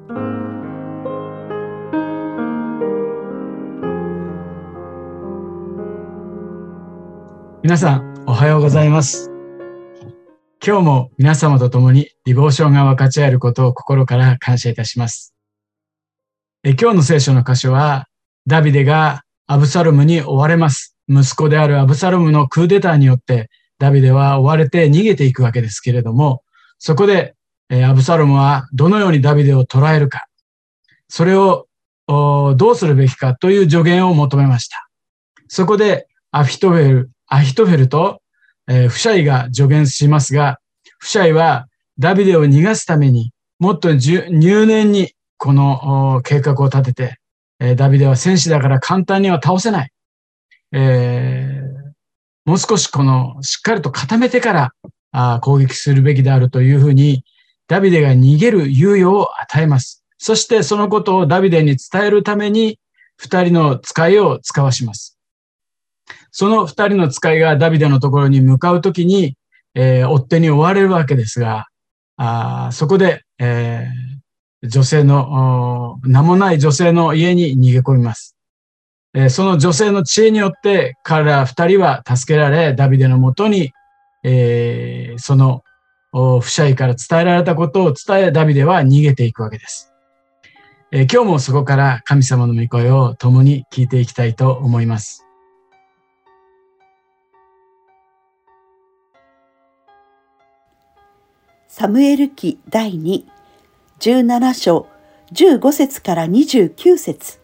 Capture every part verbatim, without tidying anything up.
皆さん、おはようございます。今日も皆様と共にディボーションが分かち合えることを心から感謝いたします。え今日の聖書の箇所は、ダビデがアブサロムに追われます。息子であるアブサロムのクーデターによって、ダビデは追われて逃げていくわけですけれども、そこでえアブサロムはどのようにダビデを捕らえるか、それをどうするべきかという助言を求めました。そこでアフィトフェル、アヒトフェルと、えー、フシャイが助言しますが、フシャイはダビデを逃がすためにもっと入念にこの計画を立てて、えー、ダビデは戦士だから簡単には倒せない。えー、もう少しこのしっかりと固めてからあ攻撃するべきであるというふうにダビデが逃げる猶予を与えます。そしてそのことをダビデに伝えるために二人の使いを使わします。その二人の使いがダビデのところに向かうときに、えー、追っ手に追われるわけですが、あそこで、えー、女性の、名もない女性の家に逃げ込みます。えー、その女性の知恵によって彼ら二人は助けられ、ダビデのもとに、えー、そのフシャイから伝えられたことを伝え、ダビデは逃げていくわけです。えー、今日もそこから神様の御声を共に聞いていきたいと思います。 サムエル記だいに、じゅうなな章、じゅうご節からにじゅうきゅう節。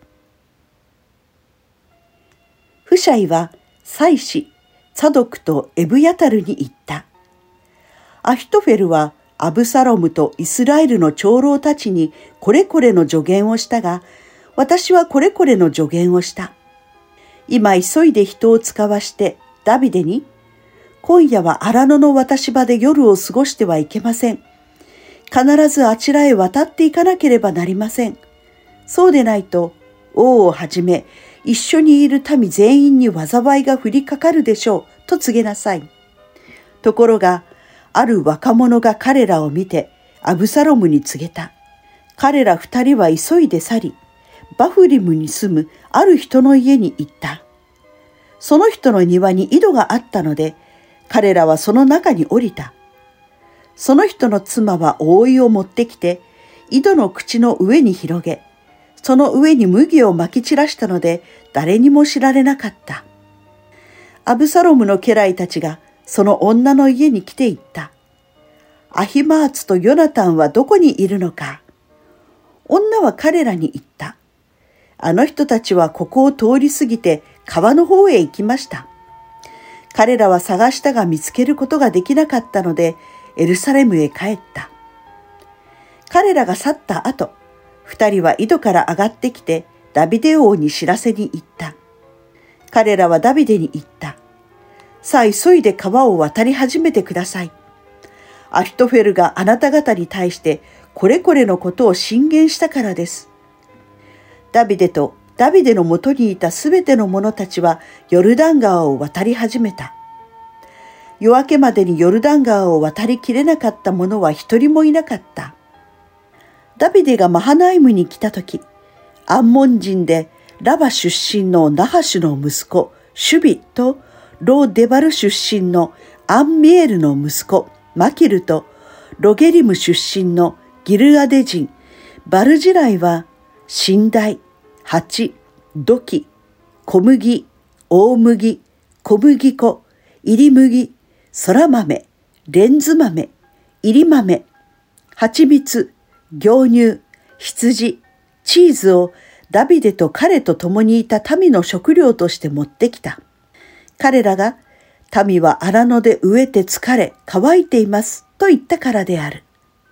フシャイは祭司、ツァドクとエブヤタルに言った。アヒトフェルはアブサロムとイスラエルの長老たちにこれこれの助言をしたが、私はこれこれの助言をした。今急いで人を使わしてダビデに、今夜は荒野の渡し場で夜を過ごしてはいけません。必ずあちらへ渡っていかなければなりません。そうでないと、王をはじめ、一緒にいる民全員に災いが降りかかるでしょう、と告げなさい。ところが、ある若者が彼らを見て、アブサロムに告げた。彼ら二人は急いで去り、バフリムに住むある人の家に行った。その人の庭に井戸があったので、彼らはその中に降りた。その人の妻は覆いを持ってきて、井戸の口の上に広げ、その上に麦をまき散らしたので、誰にも知られなかった。アブサロムの家来たちが、その女の家に来ていった。アヒマーツとヨナタンはどこにいるのか。女は彼らに言った。あの人たちはここを通り過ぎて川の方へ行きました。彼らは探したが見つけることができなかったので、エルサレムへ帰った。彼らが去った後、二人は井戸から上がってきて、ダビデ王に知らせに行った。彼らはダビデに言った。さあ急いで川を渡り始めてください。アヒトフェルがあなた方に対してこれこれのことを進言したからです。ダビデとダビデのもとにいたすべての者たちはヨルダン川を渡り始めた。夜明けまでにヨルダン川を渡りきれなかった者は一人もいなかった。ダビデがマハナイムに来たとき、アンモン人でラバ出身のナハシュの息子、シュビとローデバル出身のアンミエルの息子、マキルとロゲリム出身のギルアデ人、バルジライは、寝台、蜂、土器、小麦、大麦、小麦粉、入り麦、空豆、レンズ豆、入り豆、蜂蜜、牛乳、羊、チーズをダビデと彼と共にいた民の食料として持ってきた。彼らが、民は荒野で飢えて疲れ、乾いていますと言ったからである。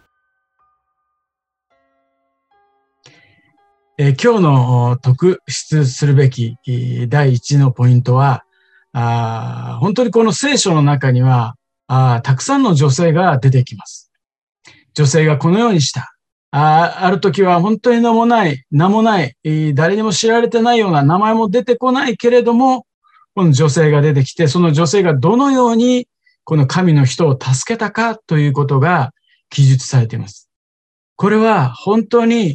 えー、今日の特筆するべき第一のポイントは、あ本当にこの聖書の中にはあたくさんの女性が出てきます。女性がこのようにした。あ, ある時は本当に名もない、名もない、誰にも知られてないような名前も出てこないけれども、この女性が出てきて、その女性がどのようにこの神の人を助けたかということが記述されています。これは本当に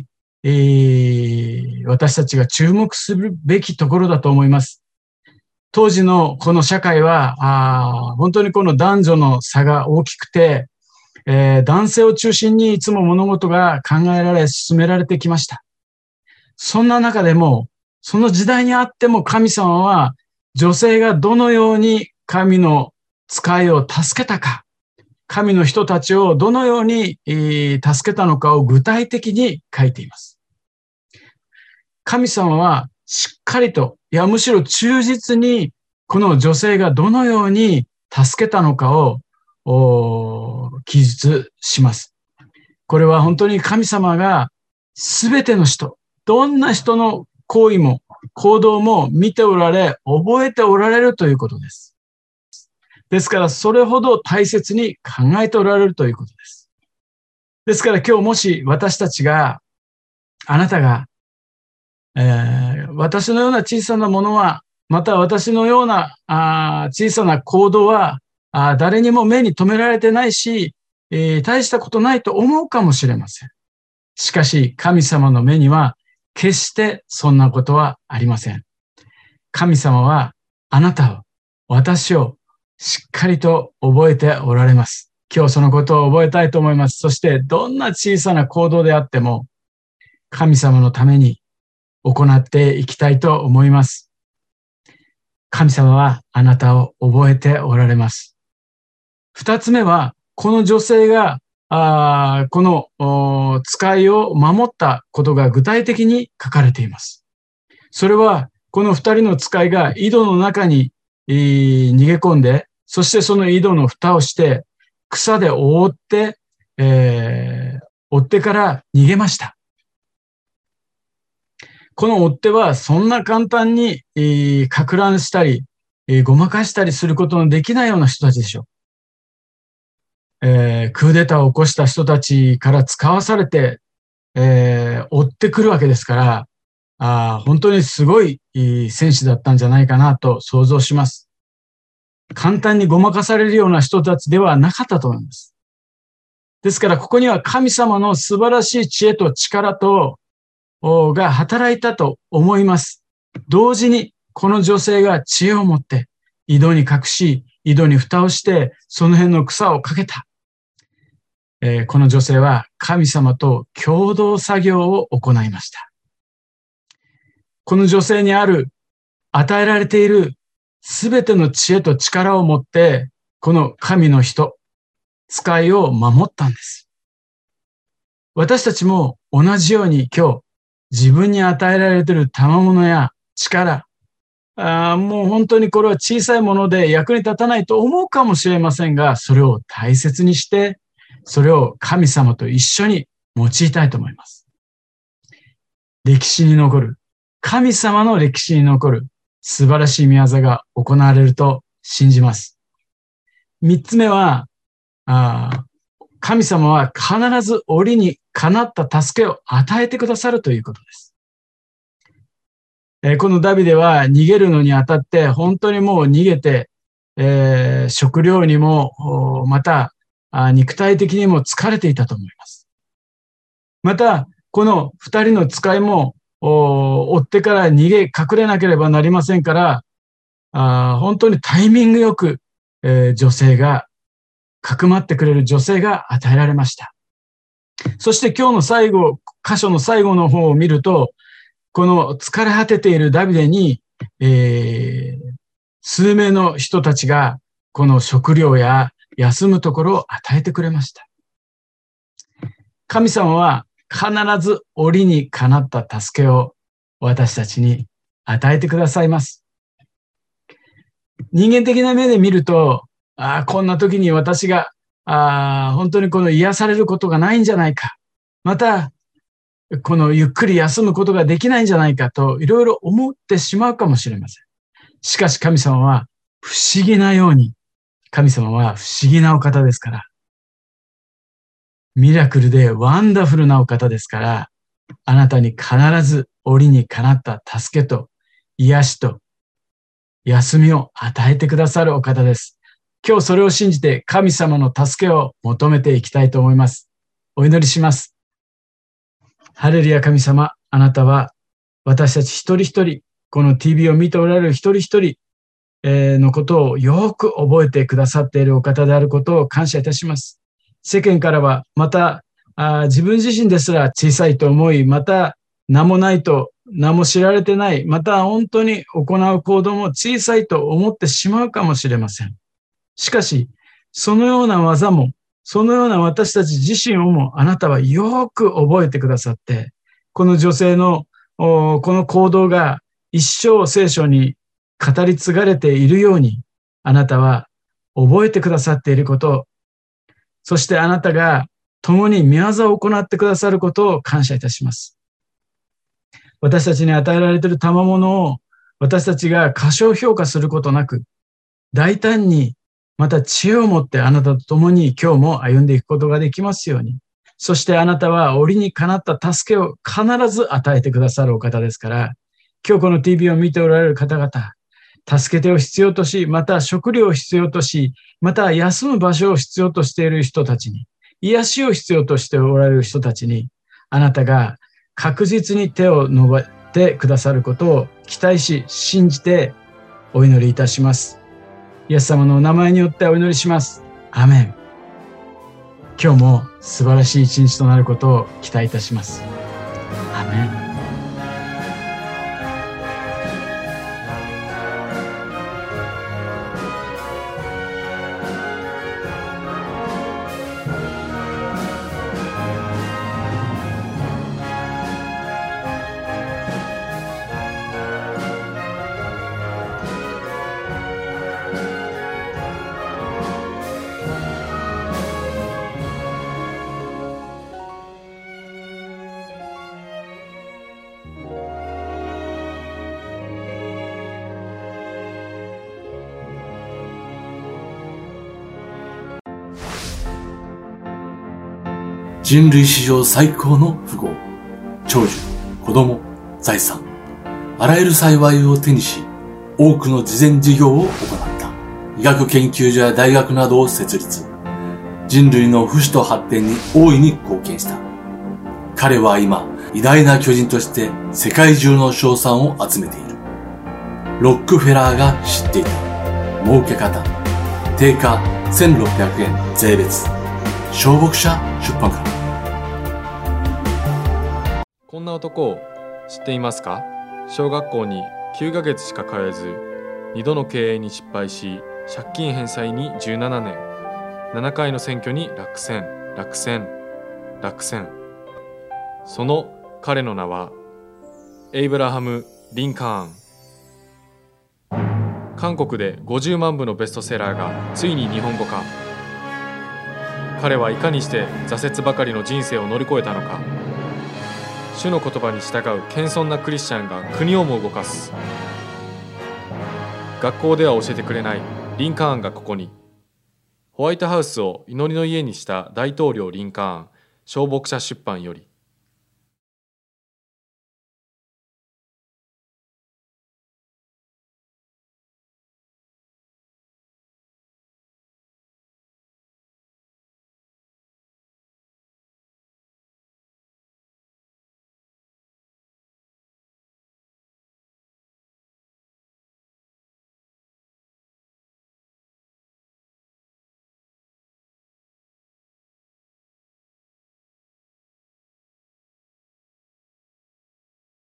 えー、私たちが注目するべきところだと思います。当時のこの社会は、あ本当にこの男女の差が大きくて、えー、男性を中心にいつも物事が考えられ、進められてきました。そんな中でも、その時代にあっても神様は女性がどのように神の使いを助けたか、神の人たちをどのように助けたのかを具体的に書いています。神様はしっかりと、いやむしろ忠実にこの女性がどのように助けたのかを記述します。これは本当に神様がすべての人、どんな人の行為も行動も見ておられ、覚えておられるということです。ですからそれほど大切に考えておられるということです。ですから今日もし私たちが、あなたが、えー、私のような小さなものは、また私のようなあ小さな行動はあ誰にも目に留められてないし、えー、大したことないと思うかもしれません。しかし神様の目には決してそんなことはありません。神様はあなたを、私をしっかりと覚えておられます。今日そのことを覚えたいと思います。そしてどんな小さな行動であっても神様のために行っていきたいと思います。神様はあなたを覚えておられます。二つ目は、この女性があこの使いを守ったことが具体的に書かれています。それはこの二人の使いが井戸の中に逃げ込んで、そしてその井戸の蓋をして草で覆って、えー、追っ手から逃げました。この追っ手はそんな簡単に、えー、かく乱したり、えー、ごまかしたりすることのできないような人たちでしょう。えー、クーデターを起こした人たちから使わされて、えー、追ってくるわけですから、あ本当にすごい戦士だったんじゃないかなと想像します。簡単にごまかされるような人たちではなかったと思います。ですからここには神様の素晴らしい知恵と力とが働いたと思います。同時にこの女性が知恵を持って井戸に隠し、井戸に蓋をしてその辺の草をかけた。えー、この女性は神様と共同作業を行いました。この女性にある与えられているすべての知恵と力を持ってこの神の人、使いを守ったんです。私たちも同じように今日自分に与えられている賜物や力、あもう本当にこれは小さいもので役に立たないと思うかもしれませんが、それを大切にして、それを神様と一緒に用いたいと思います。歴史に残る、神様の歴史に残る素晴らしい御業が行われると信じます。三つ目は、あ神様は必ず折にかなった助けを与えてくださるということです。えー、このダビデは逃げるのにあたって本当にもう逃げて、えー、食料にもまた肉体的にも疲れていたと思います。またこの二人の使いも追ってから逃げ隠れなければなりませんから、あ本当にタイミングよく、えー、女性がかくまってくれる女性が与えられました。そして今日の最後、箇所の最後の方を見ると、この疲れ果てているダビデに、えー、数名の人たちがこの食料や休むところを与えてくれました。神様は必ず折にかなった助けを私たちに与えてくださいます。人間的な目で見ると、あこんな時に私があ本当にこの癒されることがないんじゃないか。また、このゆっくり休むことができないんじゃないかといろいろ思ってしまうかもしれません。しかし神様は不思議なように、神様は不思議なお方ですから、ミラクルでワンダフルなお方ですから、あなたに必ず折にかなった助けと癒しと休みを与えてくださるお方です。今日それを信じて神様の助けを求めていきたいと思います。お祈りします。 ハレルヤ神様、あなたは私たち一人一人、この ティービー を見ておられる一人一人のことをよく覚えてくださっているお方であることを感謝いたします。世間からはまたあ自分自身ですら小さいと思い、また名もないと、名も知られてない、また本当に行う行動も小さいと思ってしまうかもしれません。しかし、そのような技も、そのような私たち自身をもあなたはよく覚えてくださって、この女性のこの行動が一生聖書に語り継がれているように、あなたは覚えてくださっていること、そしてあなたが共に御業を行ってくださることを感謝いたします。私たちに与えられている賜物を私たちが過小評価することなく、大胆にまた知恵を持ってあなたと共に今日も歩んでいくことができますように。そしてあなたは折にかなった助けを必ず与えてくださるお方ですから、今日この ティービー を見ておられる方々、助け手を必要とし、また食料を必要とし、また休む場所を必要としている人たちに、癒しを必要としておられる人たちに、あなたが確実に手を伸ばしてくださることを期待し、信じてお祈りいたします。イエス様のお名前によってお祈りします。アーメン。今日も素晴らしい一日となることを期待いたします。アーメン。 人類史上最高の富豪、長寿、子供、財産、あらゆる幸いを手にし、多くの慈善事業を行った。医学研究所や大学などを設立。人類の不死と発展に大いに貢献した。彼は今、偉大な巨人として世界中の称賛を集めている。ロックフェラーが知っていた。儲け方。定価せんろっぴゃくえん税別。小牧社出版から。 こんな男を知っていますか？小学校にきゅうかげつしか通えず、にどの経営に失敗し、借金返済にじゅうななねん、ななかいの選挙に落選、落選、落選。その彼の名は、エイブラハム・リンカーン。韓国でごじゅうまんぶのベストセラーがついに日本語化。彼はいかにして挫折ばかりの人生を乗り越えたのか。主の言葉に従う謙遜なクリスチャンが国をも動かす。学校では教えてくれないリンカーンがここに。ホワイトハウスを祈りの家にした大統領リンカーン、小牧社出版より。